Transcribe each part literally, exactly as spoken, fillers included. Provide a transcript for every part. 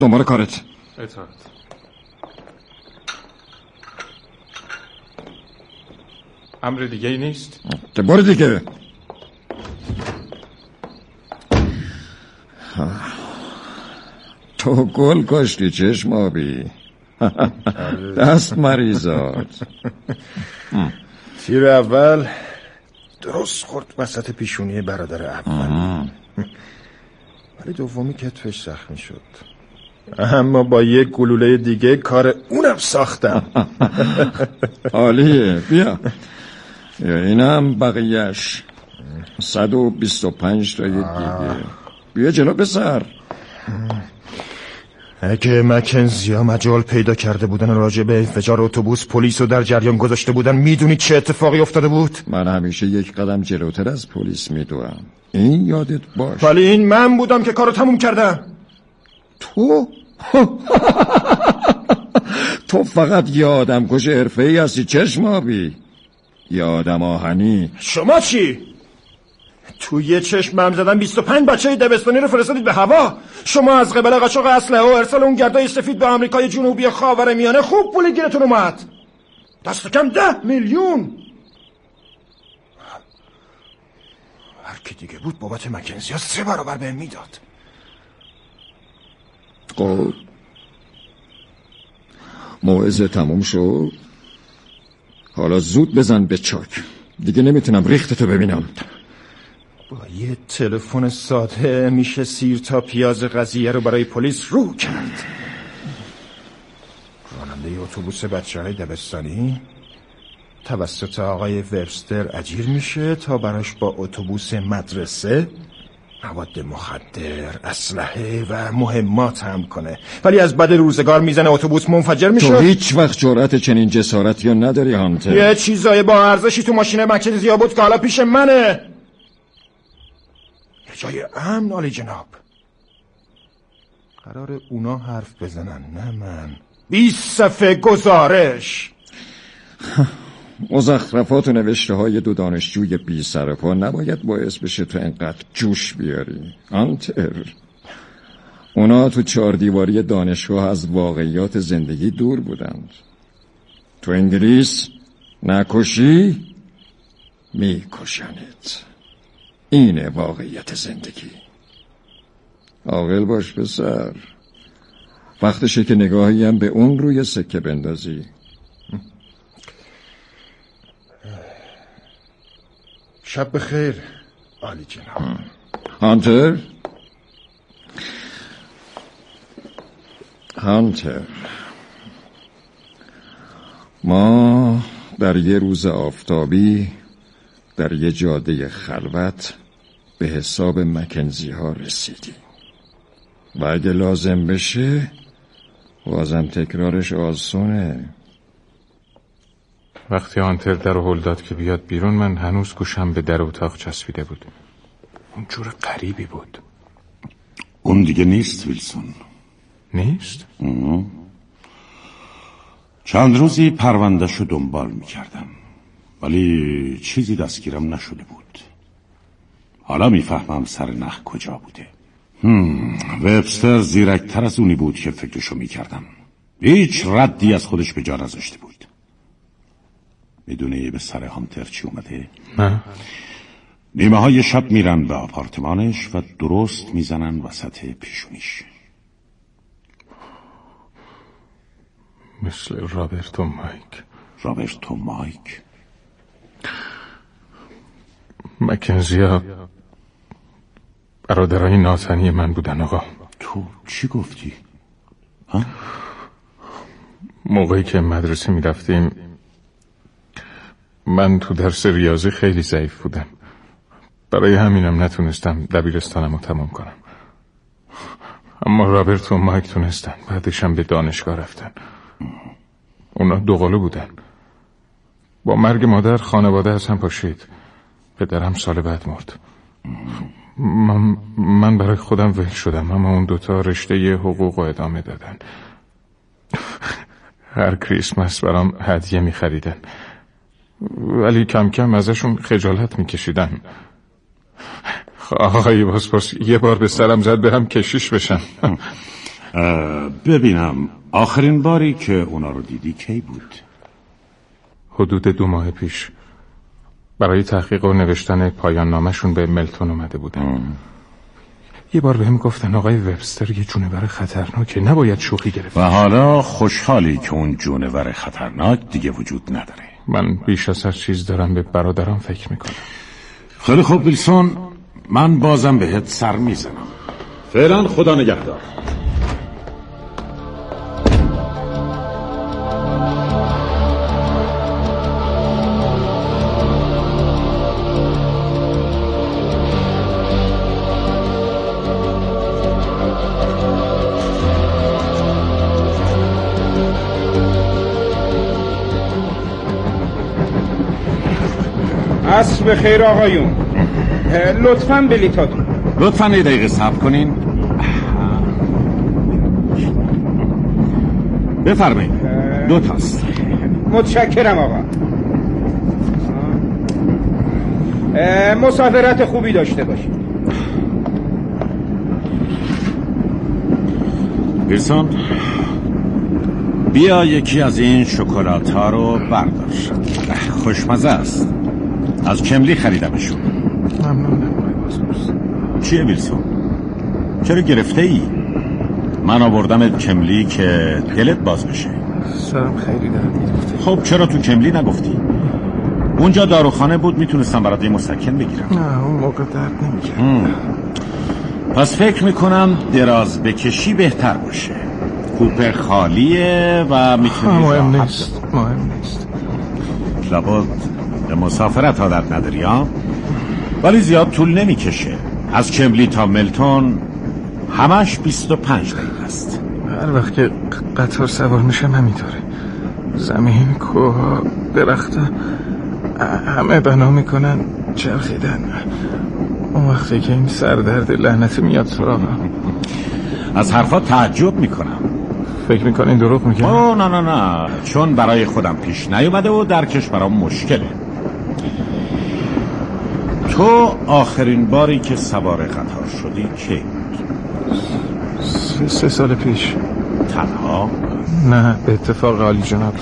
دنبال کارت. اطاعت. امر دیگه ای نیست؟ که بار دیگه. تو گل کاشتی چشم آبی. دست مریضات. تیر اول درست خورد وسط پیشونی برادر اول، ولی دومی کتفش زخمی شد. اما با یک گلوله دیگه کار اونم ساختم. عالیه. بیا یا اینم بقیهش. صد و بیست و پنج تا دیگه. بیا جلو بسر. اگه مکنزیا مجال پیدا کرده بودن راجع به انفجار اتوبوس پلیس رو در جریان گذاشته بودن، میدونی چه اتفاقی افتاده بود؟ من همیشه یک قدم جلوتر از پلیس میدوام، این یادت باش. ولی این من بودم که کارو تموم کردم. تو؟ تو فقط یه آدم کش حرفه‌ای هستی چشم آبی، یه آدم آهنی. شما چی؟ تو یه چشم هم زدن بیست و پنج بچه دبستانی رو فرستادید به هوا. شما از قبل قاچاق اسلحه و ارسال اون گردای سفید به آمریکای جنوبی خاورمیانه خوب پول گیرتون اومد. دست کم ده میلیون. هر کی دیگه بود بابت مکنزیا سه برابر بهم میداد. خب موعظه تموم شد، حالا زود بزن به چاک، دیگه نمیتونم ریختتو ببینم. با یه تلفن ساده میشه سیر تا پیاز قضیه رو برای پلیس رو کرد. راننده اتوبوس بچه‌های دبستانی توسط آقای وبستر اجیر میشه تا براش با اتوبوس مدرسه مواد مخدر، اسلحه و مهمات هم کنه، ولی از بد روزگار میزنه اتوبوس منفجر میشه. تو هیچ وقت جرأت چنین جسارتی رو نداری هانتر. یه چیزای با ارزشی تو ماشین مکنزیا بود که حالا پیش منه. یه جای امن عالی جناب. قرار اونا حرف بزنن نه من. بیست صفحه گزارش. مزخرفات و نوشته های دو دانشجوی بی سر و پا نباید باعث بشه تو انقدر جوش بیاری هانتر. اونا تو چهار دیواری دانشگاه از واقعیات زندگی دور بودند. تو انگلیس نکشی میکشنت. اینه واقعیت زندگی. عاقل باش پسر، وقتشه که نگاهی هم به اون روی سکه بندازی. شب بخیر عالی جناب. هانتر هانتر ما در یه روز آفتابی در یه جاده خلوت به حساب مکنزی ها رسیدیم و اگه لازم بشه بازم تکرارش آسونه. وقتی هانتر در رو هل داد که بیاد بیرون، من هنوز گوشم به در اتاق چسبیده بود. اون جور غریبی بود. اون دیگه نیست ویلسون. نیست؟ اه. چند روزی پروندهشو دنبال میکردم ولی چیزی دستگیرم نشده بود. حالا میفهمم سر نخ کجا بوده. هم. وبستر زیرکتر از اونی بود که فکرشو میکردم. هیچ ردی از خودش به جا نذاشته بود. میدونی به سر هانتر چی اومده؟ نه. نیمه های شب میرن به آپارتمانش و درست میزنن وسط پیشونیش. مثل رابرتو مایک. رابرتو مایک؟ مکنزیا برادرای ناتنی من بودن آقا. تو چی گفتی؟ ها؟ موقعی که مدرسه میرفتیم من تو درس ریاضی خیلی ضعیف بودم، برای همینم نتونستم دبیرستانم رو تمام کنم. اما رابرت و مایک تونستن، بعدشم به دانشگاه رفتن. اونا دوقلو بودن. با مرگ مادر خانواده از هم پاشید. پدرم سال بعد مرد. من, من برای خودم ول شدم، اما اون دوتا رشته حقوق رو ادامه دادن. هر کریسمس برام هدیه می خریدن، ولی کم کم ازشون خجالت می کشیدن. آقای باسپاس یه بار به سرم زد برم کشیش بشم. ببینم آخرین باری که اونا رو دیدی کی بود؟ حدود دو ماه پیش برای تحقیق و نوشتن پایان نامشون به ملتون اومده بودن. ام. یه بار بهم گفتن آقای وبستر یه جونور خطرناکه، نباید شوخی گرفت. و حالا خوشحالی که اون جونور خطرناک دیگه وجود نداره. من بیش از هر چیز دارم به برادرم فکر میکنم. خیلی خوب ویلسون، من بازم بهت سر میزنم. فعلا خدا نگهدار. عصر بخیر آقایون، لطفاً بلیطاتون. لطفاً یه دقیقه صبر کنین. بفرمایید. دو تاست. متشکرم آقا. مسافرت خوبی داشته باشید. ویلسون، بیا یکی از این شکلات ها رو بردار. خوشمزه است. از کملی خریدمشون. ممنونم. چیه ویلسون؟ چرا گرفته ای؟ من آوردمت کملی که دلت باز بشه. سرم خیلی درد می‌گرفت. خب چرا تو کملی نگفتی؟ اونجا داروخانه بود، میتونستم برات یه مسکن بگیرم. نه اون موقع درد نمی‌کرد. پس فکر میکنم دراز بکشی بهتر باشه. کوپه خالیه و میتونی مهم نیست. مهم نیست. لابد به مسافرت عادت نداری ها؟ ولی زیاد طول نمیکشه. از کملی تا ملتون همش بیست و پنج دقیقه است. هر وقت که قطار سوار میشم همینطوره. زمین، کوه، درخت همه بنا میکنن چرخیدن. اون وقتی که این سردرد لعنتی میاد سراغم. از حرفات تعجب میکنم. فکر میکنین دروغ میگم؟ اوه نه نه نه، چون برای خودم پیش نیومده و درکش برام مشکله. تو آخرین باری که سوار قطار شدی کی بود؟ سه, سه سال پیش. تنها؟ نه به اتفاق عالی جناب.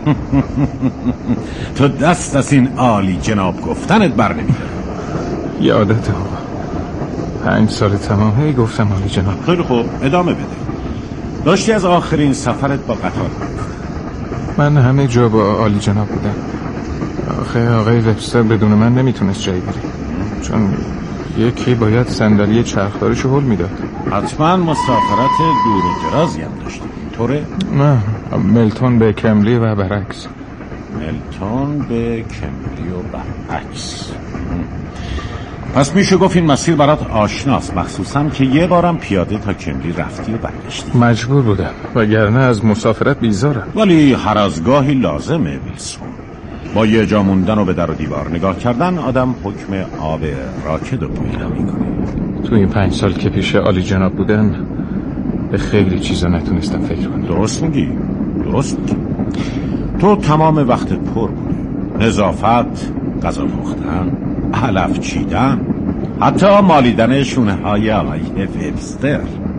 تو دست از این عالی جناب گفتنت بر نمی‌داری. یه عادته ها. پنج سال تمام هی گفتم عالی جناب. خیلی خوب ادامه بده. داشتی از آخرین سفرت با قطار بود؟ من همه جا با عالی جناب بودم. آخه آقای وبستر بدون من نمیتونست جایی بره، چون یکی باید صندلی چرخداریشو هل میداد. حتما مسافرت دور و درازی هم داشتی اینطوره؟ نه، ملتون به کملی و برعکس. ملتون به کملی و برعکس. پس میشه گفت این مسیر برات آشناست، مخصوصا که یه بارم پیاده تا کملی رفتی و برگشتی. مجبور بودم وگرنه از مسافرت بیزارم. ولی هر از گاهی لازمه ویلسون. با یه جا موندن و به در و دیوار نگاه کردن آدم حکم آب راکد رو پیدا میکنه. تو این پنج سال که پیش عالی جناب بودن به خیلی چیزا نتونستم فکر کنم. درست میگی، درست میگی. تو تمام وقتت پر بوده. نظافت، غذا پختن، علف چیدن، حتی مالیدن شونه های آقای وبستر.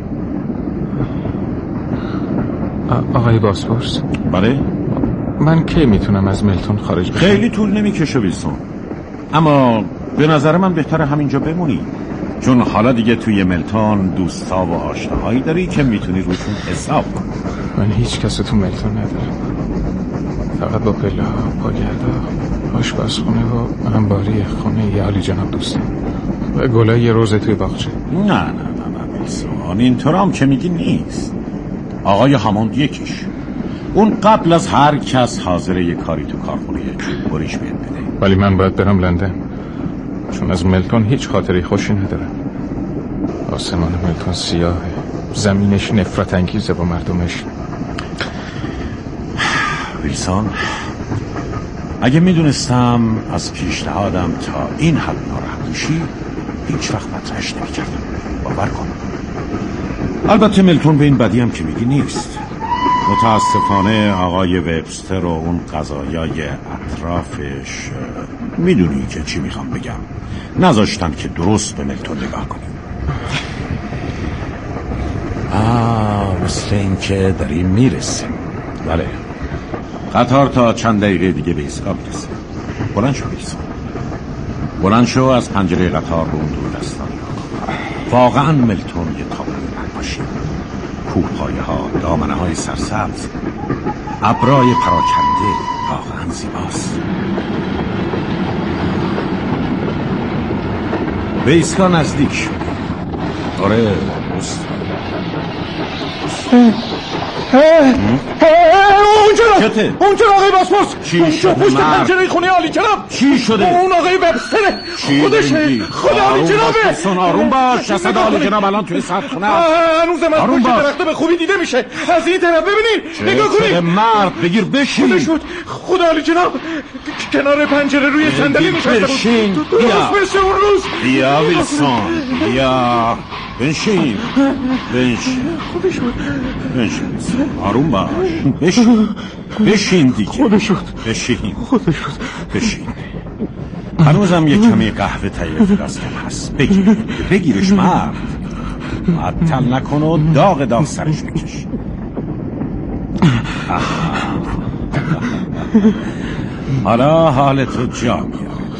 آقای باسپورس؟ بله؟ من کی میتونم از ملتون خارج بشم؟ خیلی طول نمیکشه ویلسون، اما به نظر من بهتره همینجا بمونی، چون حالا دیگه توی ملتون دوستا و آشناهایی داری که میتونی روشون حساب کنی. من هیچ کس تو ملتون ندارم، فقط با پله ها، پاگردا، آشپزخونه و انباری خونه ی عالی جناب دوستم و گلای یه روزه توی باغچه. نه نه نه نه ویلسون، اینطور هم که میگی نیست. آقای هاموند یکیش، اون قبل از هر کس حاضر یه کاری تو کارخونه چوب بریش بهت بده. ولی من باید برم لندن، چون از ملتون هیچ خاطری خوشی ندارم. آسمان ملتون سیاهه، زمینش نفرت انگیزه با مردمش. ویلسون، اگه میدونستم از پیشنهادم تا این حد ناراحت میشی هیچ وقت مطرحش نمیکردم. باور کن. البته ملتون به این بدی هم که میگی نیست. متاسفانه آقای وبستر و اون قضایای اطرافش، میدونی که چی میخوام بگم، نذاشتن که درست به ملتون نگاه کنیم. آه مثل اینکه داریم میرسیم. بله، قطار تا چند دقیقه دیگه به ایستگاه میرسه. بلند شو ویلسون، بلند شو از پنجره قطار به اون دور دستان. واقعا ملتون یه تابلوی نقاشی. کوهپایه ها، دامنه های سرسبز، ابرای پراکنده، واقعا زیباست. به ایستگاه نزدیک شد. آره دوست. اونجا اونجا آقای باسپورس، چی شده؟ پشت پنجره خونه عالی جناب. چی شده؟ اون آقای وبستره. خودشه. خدا عالی جنابه. سن آروم باش. جسد عالی جناب الان توی سردخونه است. هنوز من پشت درخت به خوبی دیده میشه. از این طرف ببینید. نگاه کنید. مرد بگیر بشین. خدا شد. خدا عالی جناب. کنار پنجره روی صندلی نشسته بود. بشین. درست مثل اون روز. بیا ویلسون. بیا. بنشین. بنشین. خدا شد. بنشین. آروم باش. بشین. بشین دیگه. خدا شد. بشین. خدا شد. بشین. هنوزم یک کمی قهوه تهیه فلاس کم هست. بگیر. بگیرش مرد. معطل نکن و داغ داغ سرش بکش. حالا حالتو جا میاد.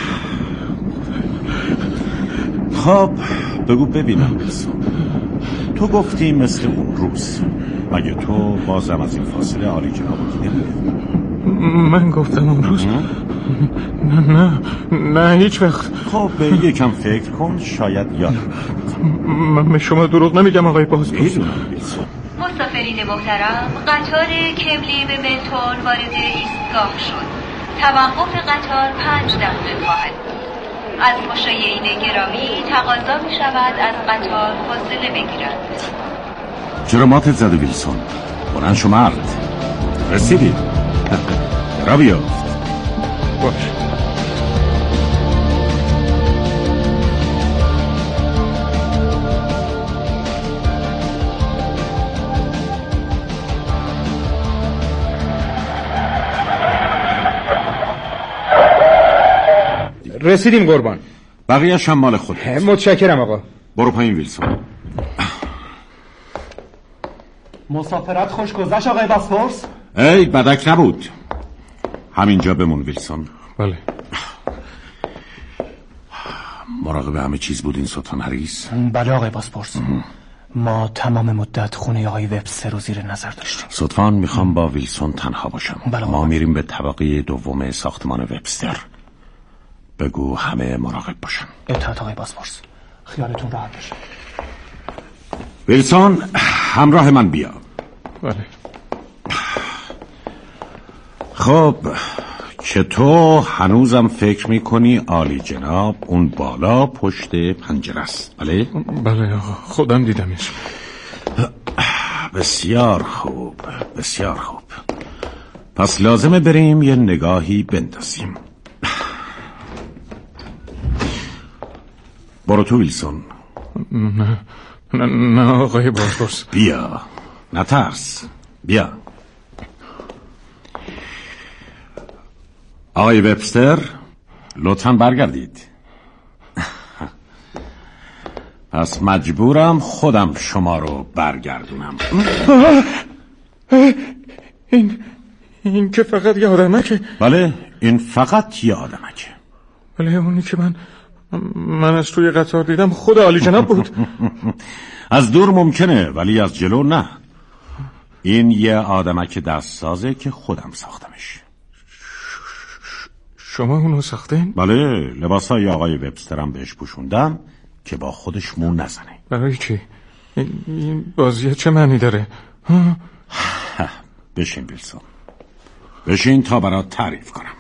خب بگو ببینم ویلسون، تو گفتی مثل اون روز، مگه تو بازم از این فاصله عالی جناب دیده بودی؟ من گفتم اون روز؟ نه نه نه هیچ وقت. خب به یکم فکر کن، شاید یاد من به شما دروغ نمیگم آقای بازپرس. مسافرین محترم، قطار کمبلی به ملتون وارد ایستگاه شد. توقف قطار پنج دقیقه خواهد بود. از مشایعین گرامی تقاضا می شود از قطار فاصله بگیرند. چرا ماتت زده ویلسون؟ بلند شو مرد. رسیدی. را بیافت. باش. رسیدیم قربان. بقیه‌اش هم مال خودت. متشکرم آقا. برو پایین ویلسون. مسافرت خوش گذشت آقای باسپورس؟ ای بدک نبود. همینجا بمون ویلسون. بله. مراقب همه چیز بودین سلطان هریس؟ بله آقای باسپورس. ما تمام مدت خونه آقای وبستر رو زیر نظر داشتیم. لطفاً میخوام با ویلسون تنها باشم. بله ما میریم به طبقه دوم ساختمان وبستر. بگو همه مراقب باشن. اطاعت آقای باسپورس. خیالتون راحت باشه. ویلسون همراه من بیا. بله. خب که تو هنوزم فکر میکنی عالی جناب اون بالا پشت پنجره است، بله؟ بله آقا، خودم دیدمش. بسیار خوب، بسیار خوب. پس لازمه بریم یه نگاهی بندازیم. برو تو ویلسون. نه نه نه آقای بازپرس. بیا، نترس، بیا. آقای وبستر لطفاً برگردید. پس مجبورم خودم شما رو برگردونم. این این که فقط یه آدمکه. بله این فقط یه آدمکه. بله اونی که من من از توی قطار دیدم خود عالی جناب بود. از دور ممکنه ولی از جلو نه. این یه آدمک دستسازه که خودم ساختمش. شما اونو ساختین؟ بله لباسای آقای وبسترم بهش پوشوندم که با خودش مو نزنه. برای چی؟ این, این بازیه چه معنی داره؟ بشین ویلسون، بشین تا برات تعریف کنم.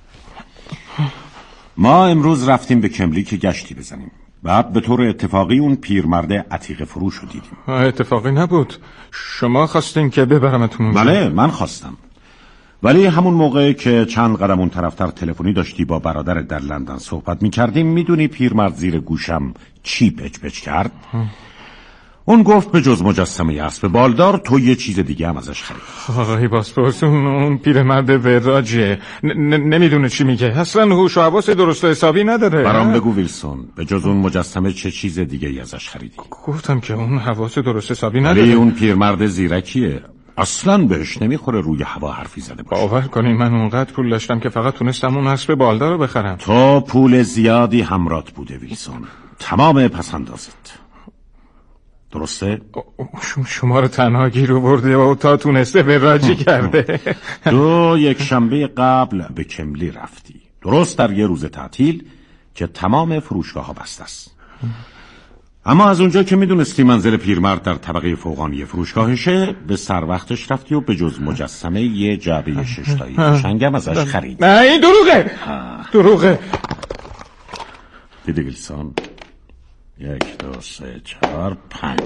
ما امروز رفتیم به کمبلی که گشتی بزنیم. بعد به طور اتفاقی اون پیرمرد عتیق فروش رو دیدیم. اتفاقی نبود، شما خواستین که ببرمتون اونجا. بله من خواستم، ولی همون موقع که چند قدم اون طرفتر تلفنی داشتی با برادرت در لندن صحبت می‌کردیم، میدونی پیرمرد زیر گوشم چی پچ پچ کرد؟ ها. اون گفت به جز مجسمه اسب بالدار تو یه چیز دیگه هم ازش خرید. آقای باسپورس اون, اون پیرمرد وراجه نمیدونه چی میگه، اصلا هوش و حواس درست و حسابی نداره. برام بگو ویلسون، به جز اون مجسمه چه چیز دیگه ای ازش خریدی؟ گفتم که اون حواس درست حسابی نداره. ولی اون پیرمرد زیرکیه، اصلا بهش نمیخوره روی هوا حرفی زده باشه. باور کنین من اونقدر پول داشتم که فقط تونستم اون اسب بالدار رو بخرم. تو پول زیادی همراهت بوده ویلسون، تمام پسندازت، درسته؟ شما رو تنها گیر برده و تا تونسته وراجی کرده. دو یک شنبه قبل به کملی رفتی، درست در یه روز تعطیل که تمام فروشگاه ها بسته است. اما از اونجا که میدونستی منزل پیرمرد در طبقه فوقانی فروشگاهشه، به سر وقتش رفتی و به جز مجسمه یه جعبه ششتایی فشنگم ازش خرید. نه این دروغه دروغه. دیدی ویلسون؟ یک دو سه چهار پنج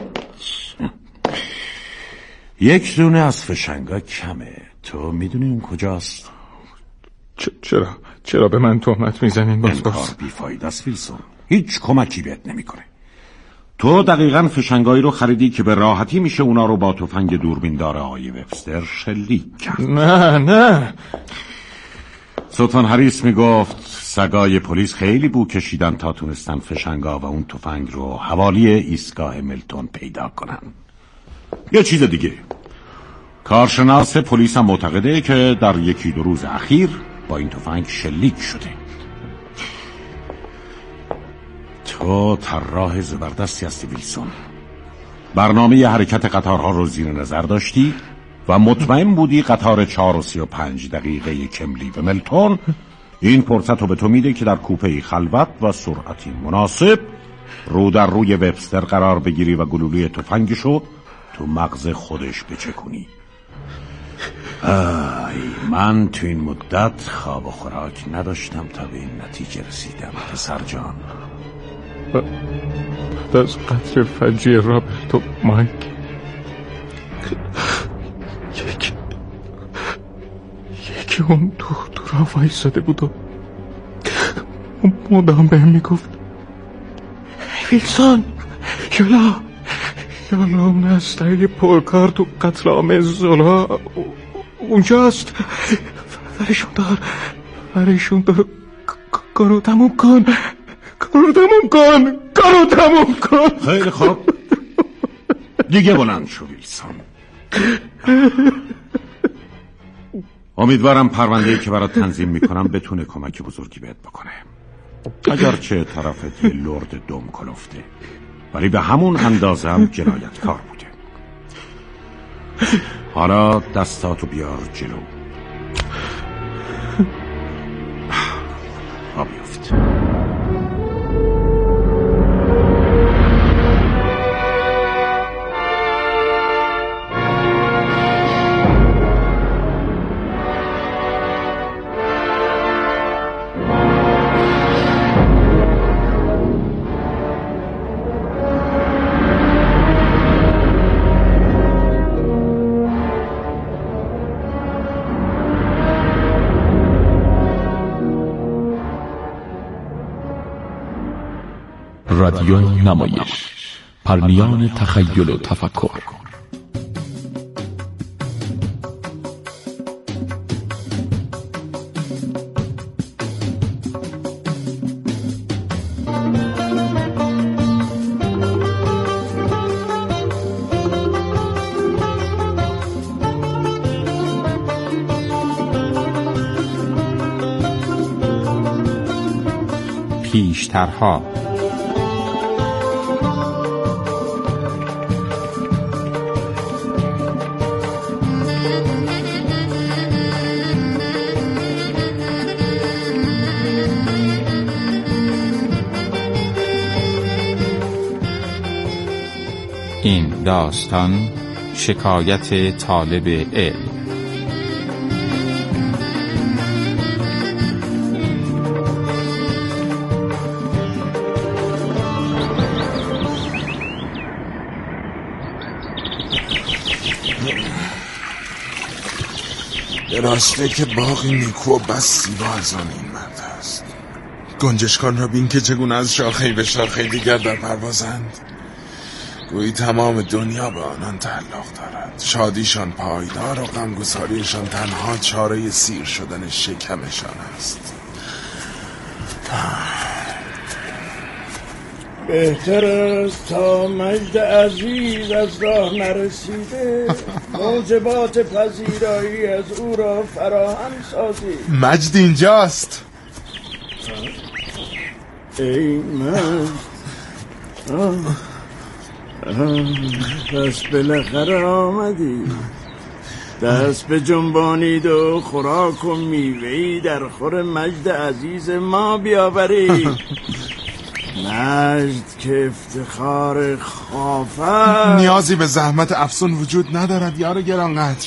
یک دونه از فشنگا کمه. تو میدونی اون کجاست؟ چرا؟ چرا به من تهمت میزنین باسپورس؟ این کار بیفایده است ویلسون، هیچ کمکی بهت نمیکنه. تو دقیقاً فشنگایی رو خریدی که به راحتی میشه اونا رو با تفنگ دوربیندار آقای وبستر شلیک کرد. نه نه سلطان هریس میگفت سگای پلیس خیلی بو کشیدن تا تونستن فشنگا و اون تفنگ رو حوالی ایستگاه ملتون پیدا کنن. یه چیز دیگه، کارشناس پلیس هم معتقده که در یکی دو روز اخیر با این تفنگ شلیک شده. تو طراح زبردستی هستی ویلسون. برنامه حرکت قطارها رو زیر نظر داشتی و مطمئن بودی قطار چهار و سی و پنج دقیقه کملی به ملتون این فرصت رو به تو میده که در کوپه خلوت و سرعتی مناسب رو در روی وبستر قرار بگیری و گلوله تفنگشو تو مغز خودش بچکونی. آی من تو این مدت خواب و خوراک نداشتم تا به این نتیجه رسیدم پسر جان. بعد از قتل فجیع رابرتو مایک یک یکی اون دخترها وایساده بود و مدام بهم میگفت ویلسون یالا یالا اون اسلحه پرکار تو قتل عام زولا اونجاست، ورشون دار ورشون دار کارو تموم کن کارو تموم کن کارو تموم کن. خیلی خوب دیگه بلند شو ویلسون. امیدوارم پرونده‌ای که برات تنظیم میکنم بتونه کمک بزرگی بهت بکنه. اگرچه طرفت یه لرد دم کلفته ولی به همون اندازه هم جنایتکار بوده. حالا دستاتو بیار جلو. را بیفت. رادیو نمایش، پرمیان تخیل و تفکر. پیشترها. این داستان شکایت طالب علم. به راسته که باقی نیکو و بس زیبا از آن این مرد است. گنجشکان را بین که چگونه از شاخه‌ای به شاخه دیگر در پروازند. گویی تمام دنیا به آنان تعلق دارد. شادیشان پایدار و غمگساریشان تنها چاره سیر شدن شکمشان است. بهتر است تا مجد عزیز از راه نرسیده موجبات پذیرایی از او را فراهم سازی. مجد اینجاست. ای مجد، آه. آه. پس بالاخره آمدی. دست به جنبانید و خوراک و میوهی در خور مجد عزیز ما بیاوری. مجد که افتخار خافت. نیازی به زحمت افسون وجود ندارد یار گرانقدر.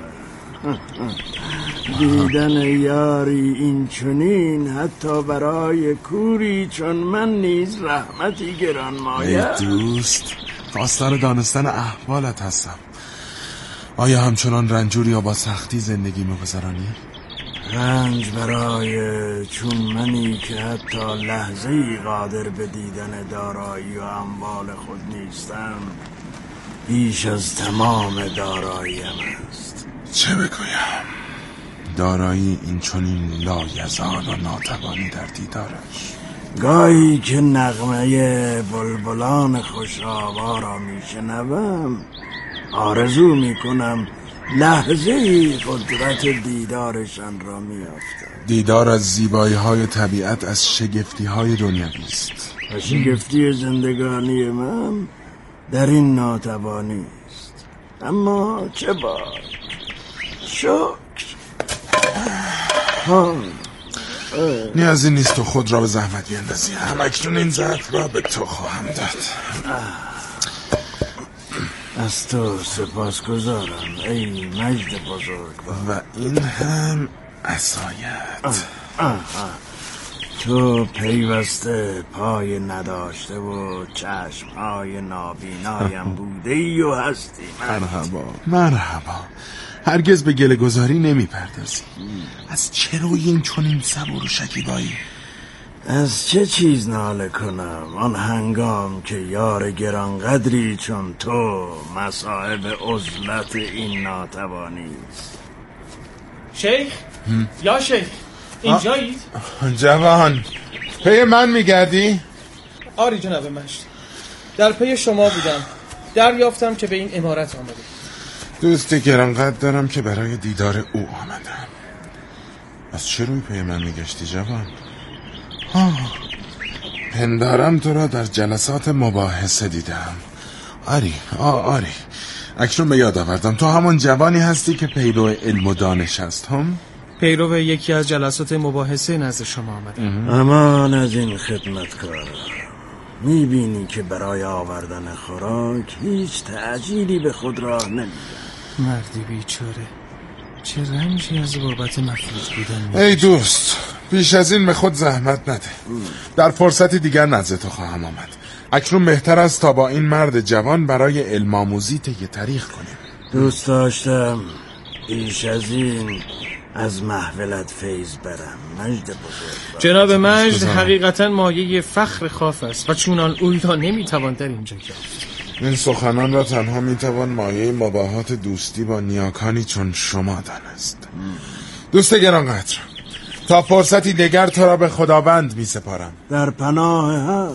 دیدن یاری این چنین حتی برای کوری چون من نیز رحمتی گران مایه. ای دوست، خواستار دانستن احوالت هستم. آیا همچنان رنجوری یا با سختی زندگی می‌گذرانی؟ رنج برای چون منی که حتی لحظه‌ای قادر به دیدن دارایی و اموال خود نیستم بیش از تمام داراییم است. چه بگویم؟ دارایی این چنین لایزال و ناتوانی در دیدارش. گاهی که نغمه بلبلان خوش‌آوا را میشنوم آرزو میکنم لحظه ای قدرت دیدارشان را میافتم. دیدار از زیبایی های طبیعت از شگفتی های دنیوی است. و شگفتی زندگانی من در این ناتوانی است. اما چه باک، شکر. نیازی نیست تو خود را به زحمت بیندازی. هم اکنون این ظرف را به تو خواهم داد. از تو سپاس گذارم ای مجد بزرگ. و این هم عصایت. تو پیوسته پای نداشته و چشم های نابینایم بوده ای و هستی. مرحبا مرحبا. هرگز به گله گذاری نمی پردازی. از چه روی این چنین صبور و شکیبایی؟ از چه چیز ناله کنم آن هنگام که یار گرانقدری چون تو مصاحب عزلت این ناتوانی است. شیخ؟ یا شیخ اینجایید؟ جوان پی من میگردی؟ آری جناب مجد، در پی شما بودم. دریافتم که به این عمارت آمده. دوست گرانقدر دارم که برای دیدار او آمدم. از چه روی پی من میگشتی جوان؟ آه. پندارم تو را در جلسات مباحثه دیدم. آری آه آری اکنون به یاد آوردم تو همون جوانی هستی که پیرو علم و دانش هست هم؟ پیرو یکی از جلسات مباحثه نزد شما آمدم. امان از این خدمتکار. میبینی که برای آوردن خوراک هیچ تعجیلی به خود راه نمیده. مردی بیچاره چه رنجی از بابت مفلوج بودن. ای دوست بیش از این به خود زحمت نده. در فرصتی دیگر نزد تو خواهم آمد. اکنون بهتر است تا با این مرد جوان برای علم آموزی طی طریق کنیم. دوست داشتم بیش از این از محولت فیض برم. مجد بزرگ. جناب مجد حقیقتا مایه فخر خاف است و چونان اوی را نمیتوان در اینجا یافت. این سخنان را تنها میتوان مایه مباهات دوستی با نیاکانی چون شما دانست. دوست گرانقدر، تا فرصتی دیگر تو را به خداوند می سپارم. در پناه حق.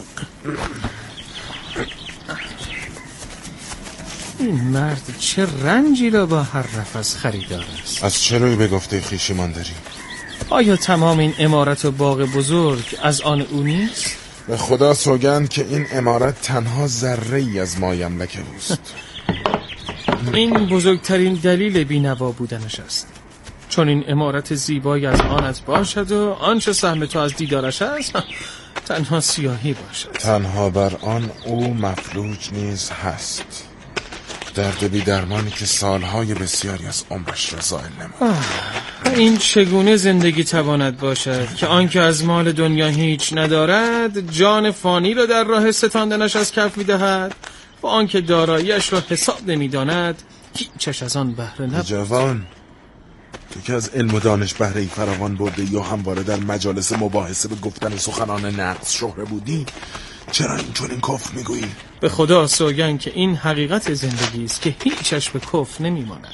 این مرد چه رنجی را با هر نفس خریدار است. از چه روی به گفته خویشیمان داری؟ آیا تمام این عمارت و باغ بزرگ از آن او نیست؟ به خدا سوگند که این عمارت تنها ذره ای از مایملک اوست. این بزرگترین دلیل بینوا بودنش است. چون این عمارت زیبایی از آنت باشد و آنچه سهم تو از دیدارش است تنها سیاهی باشد. تنها بر آن او مفلوج نیز هست. درد بی درمانی که سالهای بسیاری از عمرش را زائل نمود. این چگونه زندگی تواند باشد که آنکه از مال دنیا هیچ ندارد جان فانی را در راه ستاندنش از کف می‌دهد و آنکه داراییش را حساب نمی‌داند هیچش از آن بهره نبرد. جوان تو که از علم و دانش بهره‌ای فراوان برده یا همواره در مجالس مباحثه به گفتن سخنان نقص شهره بودی، چرا اینطور این کفر میگویی؟ به خدا سوگند که این حقیقت زندگی است که هیچش به کفر نمیماند.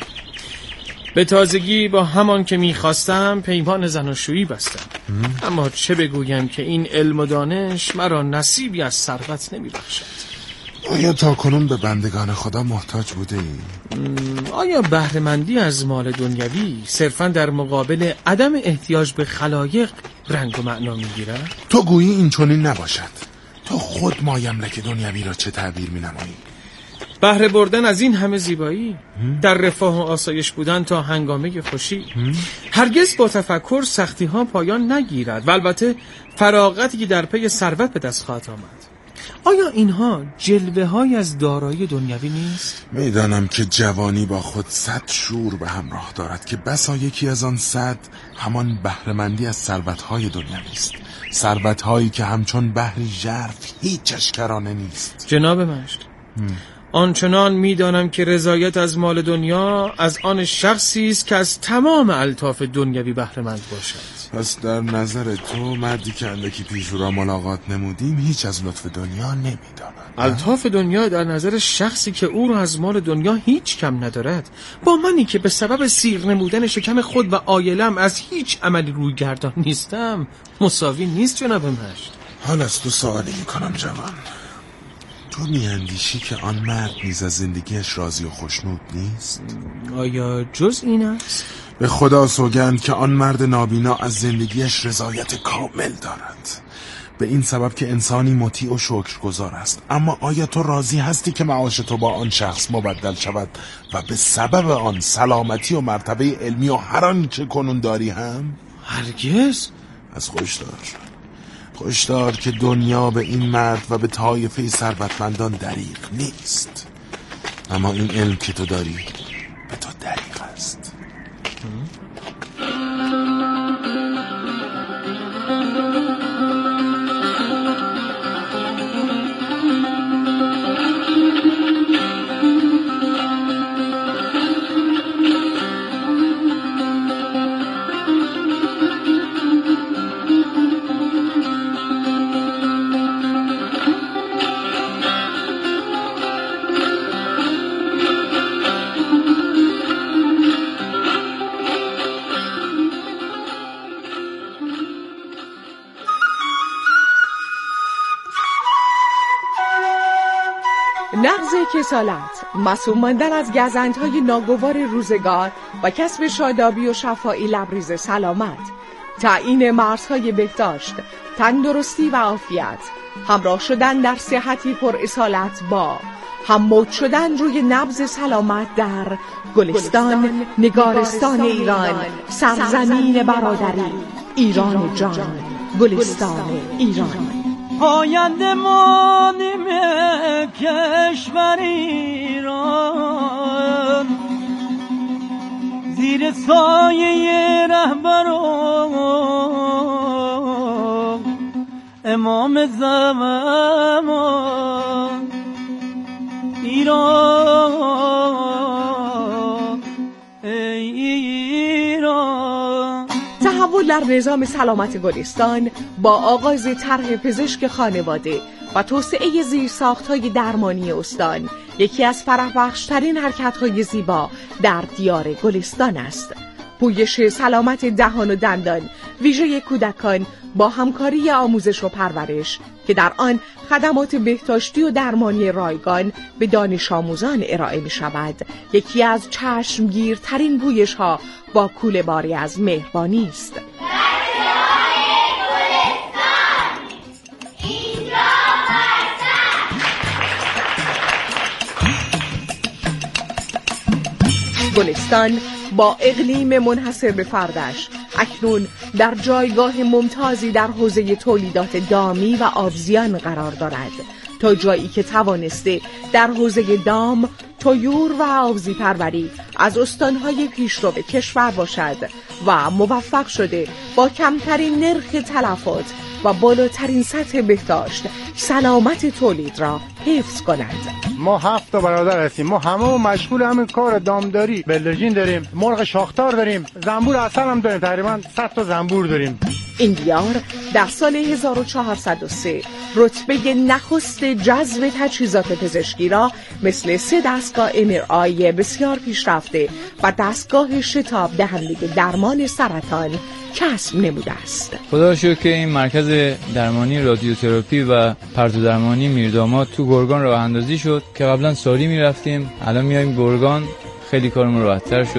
به تازگی با همان که میخواستم پیمان زناشویی بستم، اما چه بگویم که این علم و دانش مرا نصیبی از ثروت نمیبخشد. آیا تا کنون به بندگان خدا محتاج بوده ای؟ آیا بهره‌مندی از مال دنیوی صرفاً در مقابل عدم احتیاج به خلایق رنگ و معنا میگیرد؟ تو گویی این چنین نباشد. تو خود مایملک دنیوی را چه تعبیر مینمایی؟ بهره بردن از این همه زیبایی، در رفاه و آسایش بودن تا هنگامه خوشی، هرگز با تفکر سختی ها پایان نگیرد و البته فراغتی که در پی ثروت به دست خواهد آمد. آیا اینها جلوه های از دارایی دنیوی نیست؟ میدانم که جوانی با خود صد شور به همراه دارد که بسا یکی از آن صد همان بهره‌مندی از ثروت‌های دنیوی است، ثروت‌هایی که همچون بحری ژرف هیچ اشکرانه نیست. جناب مجد، آنچنان میدانم که رضایت از مال دنیا از آن شخصی است که از تمام الطاف دنیوی بهره مند باشد. پس در نظر تو مردی که اندکی پیش او را ملاقات نمودیم هیچ از لطف دنیا نمیداند. الطاف دنیا در نظر شخصی که او را از مال دنیا هیچ کم ندارد، با منی که به سبب سیر نمودن شکم خود و عایلم از هیچ عملی روی گردان نیستم مساوی نیست. جناب مجد، حال از تو سوالی میکنم جوان، تو میاندیشی که آن مرد نیز از زندگیش راضی و خوشنود نیست؟ آیا جز این است؟ به خدا سوگند که آن مرد نابینا از زندگیش رضایت کامل دارد، به این سبب که انسانی مطیع و شکرگزار است. اما آیا تو راضی هستی که معاش تو با آن شخص مبدل شود و به سبب آن سلامتی و مرتبه علمی و هر آن چه کنون داری هم؟ هرگز. از خوشدار خوشدار که دنیا به این مرد و به طایفه ثروتمندان دریغ نیست، اما این علم که تو داری به تو دریغ است. نقض کسالت، معصوم ماندن از گزندهای ناگوار روزگار و کسب شادابی و شفایی لبریز سلامت، تعیین مرزهای بهداشت، تندرستی و عافیت، همراه شدن در صحتی پر اصالت با هم موج شدن روی نبض سلامت در گلستان، نگارستان ایران، سرزمین برادری، ایران جان، گلستان ایران. پاینده مانیم کشور ایران، زیر سایه رهبران امام زمان ایران، ای ایران. تحول در نظام سلامت گلستان با آغاز طرح پزشک خانواده و توسعه زیرساخت‌های درمانی استان یکی از فرح‌بخش‌ترین حرکت‌های زیبا در دیار گلستان است. پویش سلامت دهان و دندان ویژه کودکان با همکاری آموزش و پرورش که در آن خدمات بهداشتی و درمانی رایگان به دانش آموزان ارائه می شود، یکی از چشمگیرترین پویش‌ها با کوله‌باری از مهربانی است. گلستان با اقلیم منحصر به فردش اکنون در جایگاه ممتازی در حوزه تولیدات دامی و آبزیان قرار دارد، تا جایی که توانسته در حوزه دام، طیور و آبزی پروری از استانهای پیشرو کشور باشد و موفق شده با کمترین نرخ تلفات و بالاترین سطح بهداشت سلامت تولید را حفظ کند. ما هفت تا برادر هستیم، ما همه مشغول همین کار دامداری، بلدرچین داریم، مرغ شاخدار داریم، زنبور عسل هم داریم، تقریبا صد تا زنبور داریم. این دیار در سال هزار و چهارصد و سه رتبه نخست جذب تجهیزات پزشکی را مثل سه دستگاه ام آر آی بسیار پیشرفته و دستگاه شتاب دهنده درمان سرطان کسب نموده است. خدا شکر که این مرکز درمانی رادیوتراپی و پرتو درمانی میرداماد تو گرگان راه اندازی شد که قبلا ساری میرفتیم، الان میایم گرگان، خیلی کارمون راحت‌تر شد.